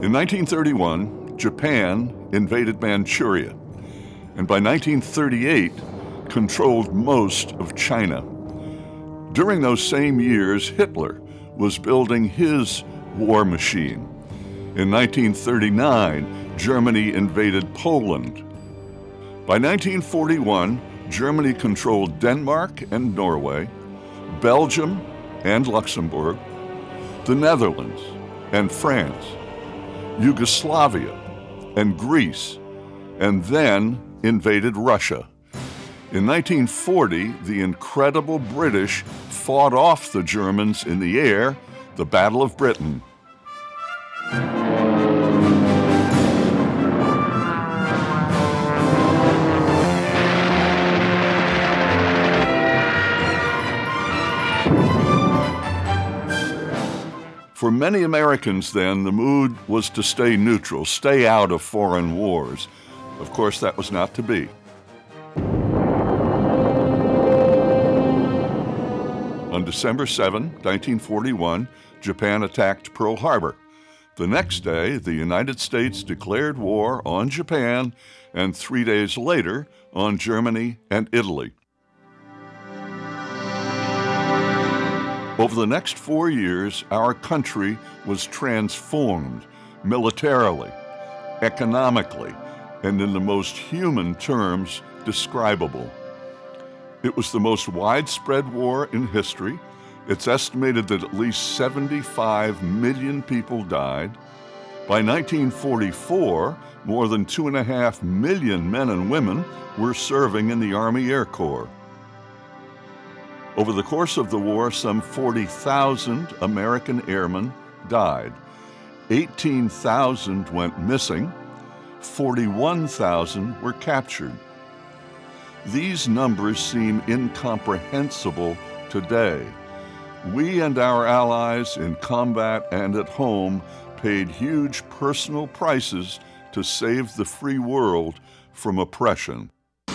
In 1931, Japan invaded Manchuria, and by 1938, controlled most of China. During those same years, Hitler was building his war machine. In 1939, Germany invaded Poland. By 1941, Germany controlled Denmark and Norway, Belgium and Luxembourg, the Netherlands and France, Yugoslavia and Greece, and then invaded Russia. In 1940, the incredible British fought off the Germans in the air, the Battle of Britain. For many Americans then, the mood was to stay neutral, stay out of foreign wars. Of course, that was not to be. On December 7, 1941, Japan attacked Pearl Harbor. The next day, the United States declared war on Japan, and 3 days later, on Germany and Italy. Over the next 4 years, our country was transformed militarily, economically, and in the most human terms describable. It was the most widespread war in history. It's estimated that at least 75 million people died. By 1944, more than 2.5 million men and women were serving in the Army Air Corps. Over the course of the war, some 40,000 American airmen died. 18,000 went missing. 41,000 were captured. These numbers seem incomprehensible today. We and our allies in combat and at home paid huge personal prices to save the free world from oppression.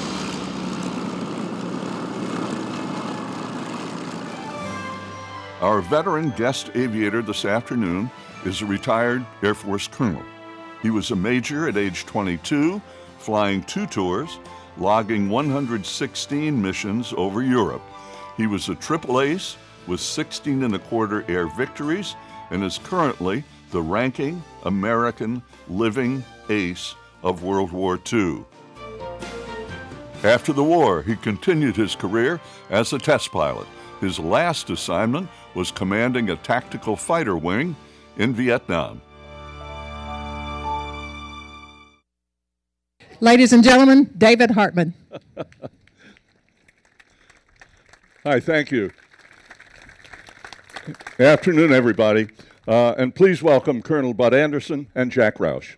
Our veteran guest aviator this afternoon is a retired Air Force colonel. He was a major at age 22, flying 2 tours, logging 116 missions over Europe. He was a triple ace with 16 1/4 air victories and is currently the ranking American living ace of World War II. After the war, he continued his career as a test pilot. His last assignment was commanding a tactical fighter wing in Vietnam. Ladies and gentlemen, David Hartman. Hi, thank you. Afternoon, everybody. And please welcome Colonel Bud Anderson and Jack Roush.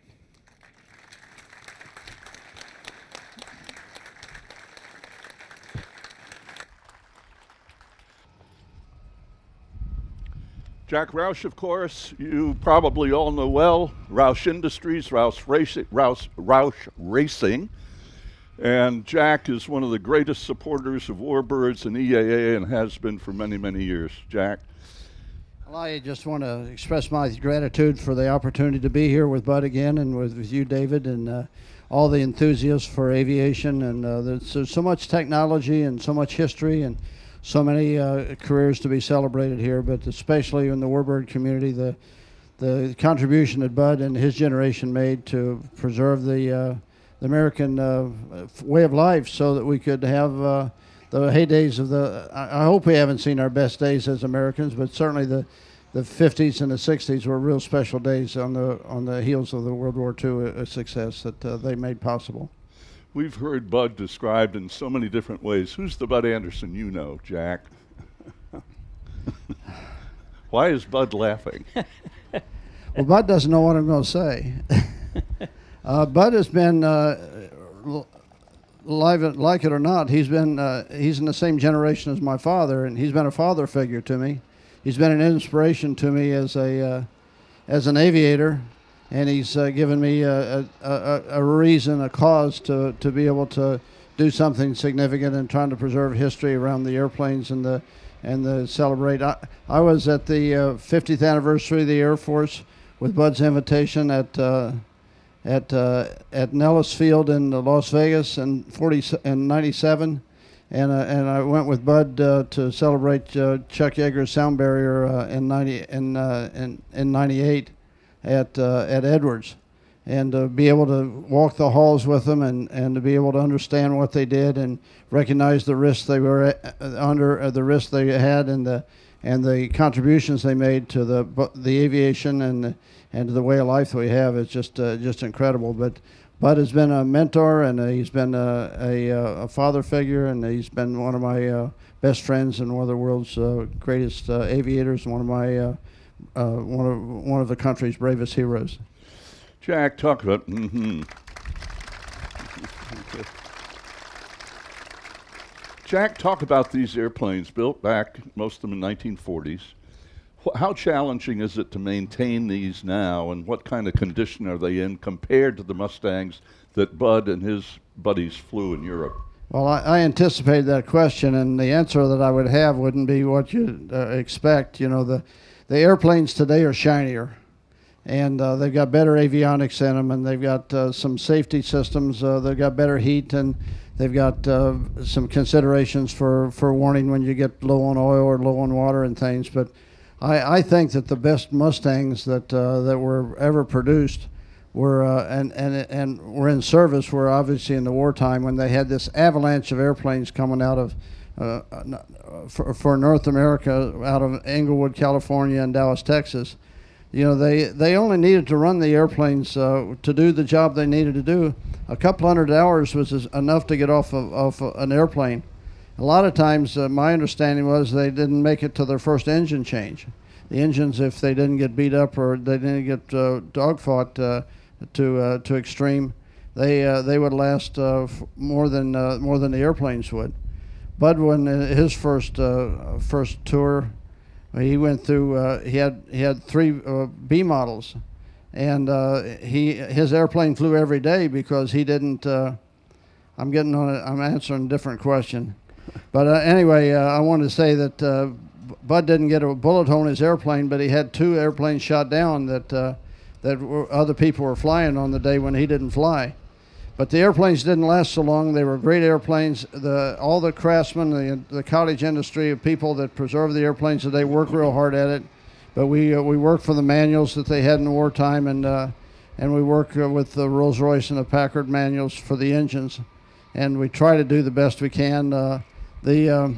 Jack Roush, of course, you probably all know well. Roush Industries, Roush Racing. And Jack is one of the greatest supporters of Warbirds and EAA and has been for many, many years. Jack? Well, I just want to express my gratitude for the opportunity to be here with Bud again and with you, David, and all the enthusiasts for aviation. And there's so much technology and so much history and so many careers to be celebrated here, but especially in the Warbird community, the contribution that Bud and his generation made to preserve the American way of life so that we could have the heydays of I hope we haven't seen our best days as Americans, but certainly the 50s and the 60s were real special days on the heels of the World War II success that they made possible. We've heard Bud described in so many different ways. Who's the Bud Anderson you know, Jack? Why is Bud laughing? Well, Bud doesn't know what I'm going to say. Bud has been, like it or not, he's in the same generation as my father, and he's been a father figure to me. He's been an inspiration to me as an aviator. And he's given me a reason, a cause to be able to do something significant in trying to preserve history around the airplanes and the celebrate. I was at the 50th anniversary of the Air Force with Bud's invitation at Nellis Field in Las Vegas in '97, and I went with Bud to celebrate Chuck Yeager's sound barrier in '98 at Edwards, and to be able to walk the halls with them and to be able to understand what they did and recognize the risks they were under, the risks they had, and the contributions they made to the aviation and to the way of life that we have is just incredible. But Bud has been a mentor, and he's been a father figure, and he's been one of my best friends and one of the world's greatest aviators, and one of the country's bravest heroes. Jack, talk about. Jack, talk about these airplanes built back, most of them in 1940s. How challenging is it to maintain these now, and what kind of condition are they in compared to the Mustangs that Bud and his buddies flew in Europe? Well, I anticipated that question, and the answer that I would have wouldn't be what you'd expect. You know, the airplanes today are shinier, and they've got better avionics in them, and they've got some safety systems. They've got better heat, and they've got some considerations for warning when you get low on oil or low on water and things. But I think that the best Mustangs that were ever produced were and were in service were obviously in the wartime, when they had this avalanche of airplanes coming out of for North America, out of Englewood, California, and Dallas, Texas. You know, they only needed to run the airplanes to do the job they needed to do. A couple hundred hours was enough to get off an airplane. A lot of times, my understanding was they didn't make it to their first engine change. The engines, if they didn't get beat up or they didn't get dogfought to extreme, they would last more than the airplanes would. Bud, when his first tour, he went through. He had 3 B models, and his airplane flew every day because he didn't. I'm answering a different question. But anyway, I wanted to say that Bud didn't get a bullet hole in his airplane, but he had 2 airplanes shot down that other people were flying on the day when he didn't fly. But the airplanes didn't last so long. They were great airplanes. All the craftsmen, the cottage industry of people that preserve the airplanes today work real hard at it. But we work for the manuals that they had in wartime, and we work with the Rolls-Royce and the Packard manuals for the engines, and we try to do the best we can. The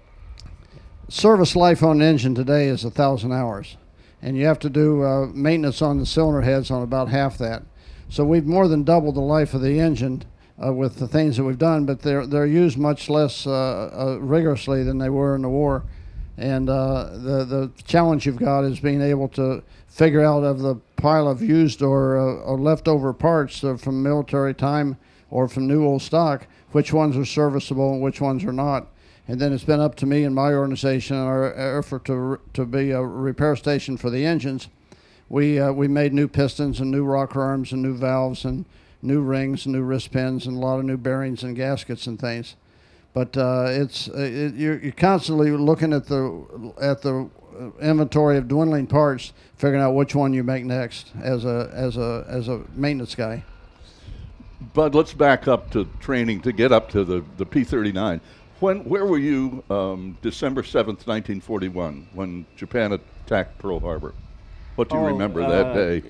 service life on an engine today is 1,000 hours, and you have to do maintenance on the cylinder heads on about half that. So we've more than doubled the life of the engine with the things that we've done, but they're used much less rigorously than they were in the war. And the challenge you've got is being able to figure out of the pile of used or leftover parts from military time or from new old stock, which ones are serviceable and which ones are not. And then it's been up to me and my organization, our effort to be a repair station for the engines. We made new pistons and new rocker arms and new valves and new rings and new wrist pins and a lot of new bearings and gaskets and things. But you're constantly looking at the inventory of dwindling parts, figuring out which one you make next as a maintenance guy. Bud, let's back up to training to get up to the P-39. Where were you December 7th, 1941, when Japan attacked Pearl Harbor? What do you remember that day?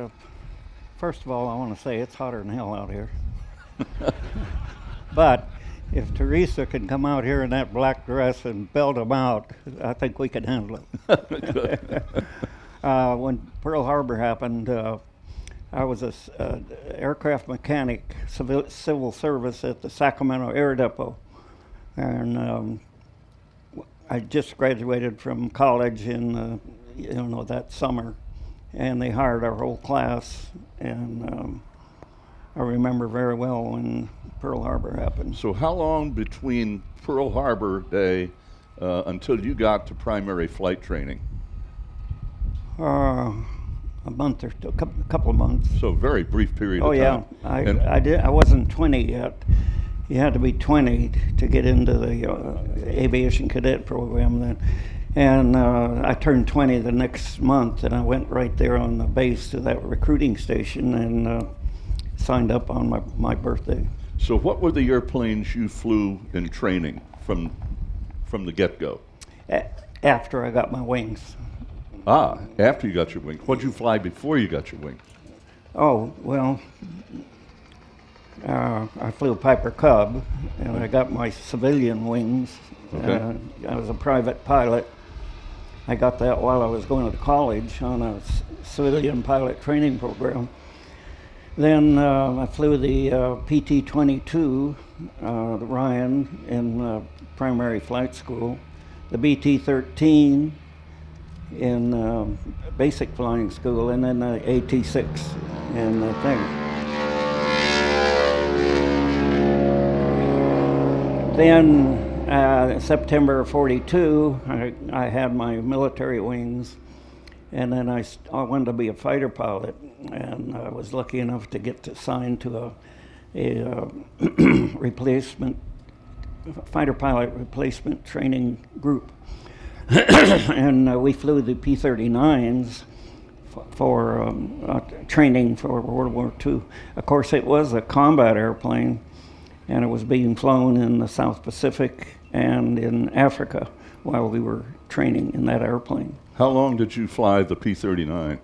First of all, I want to say it's hotter than hell out here. But if Teresa can come out here in that black dress and belt them out, I think we can handle it. When Pearl Harbor happened, I was an aircraft mechanic, civil service at the Sacramento Air Depot. And I just graduated from college in that summer, and they hired our whole class. And I remember very well when Pearl Harbor happened. So how long between Pearl Harbor Day until you got to primary flight training? A month or two, a couple of months. So a very brief period of time. Oh yeah, I wasn't 20 yet. You had to be 20 to get into the aviation cadet program then. And I turned 20 the next month, and I went right there on the base to that recruiting station and signed up on my birthday. So what were the airplanes you flew in training from the get-go? After I got my wings. After you got your wings. What'd you fly before you got your wings? Oh, well, I flew a Piper Cub, and I got my civilian wings. Okay. I was a private pilot. I got that while I was going to college on a civilian pilot training program. Then I flew the PT-22, the Ryan, in primary flight school, the BT-13 in basic flying school, and then the AT-6 in the thing. Then September of '42, I had my military wings, and then I wanted to be a fighter pilot, and I was lucky enough to get assigned to a replacement fighter pilot replacement training group, and we flew the P-39s for training for World War II. Of course, it was a combat airplane, and it was being flown in the South Pacific and in Africa while we were training in that airplane. How long did you fly the P-39?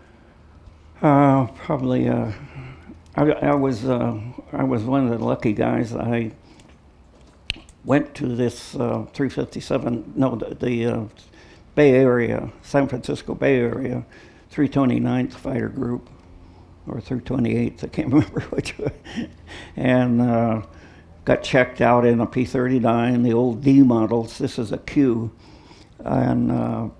Probably. I was one of the lucky guys. I went to this 357. No, the Bay Area, San Francisco Bay Area, 329th Fighter Group, or 328th. I can't remember which one. And got checked out in a P-39, the old D models. This is a Q, and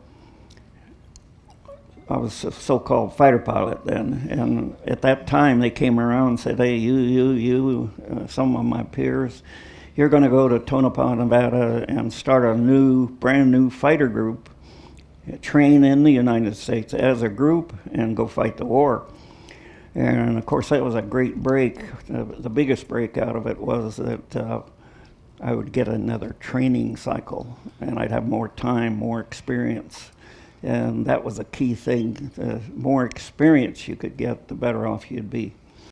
I was a so-called fighter pilot then. And at that time, they came around and said, "Hey, you, some of my peers, you're going to go to Tonopah, Nevada, and start a brand new fighter group, train in the United States as a group, and go fight the war." And of course, that was a great break. The biggest break out of it was that I would get another training cycle, and I'd have more time, more experience. And that was a key thing. The more experience you could get, the better off you'd be.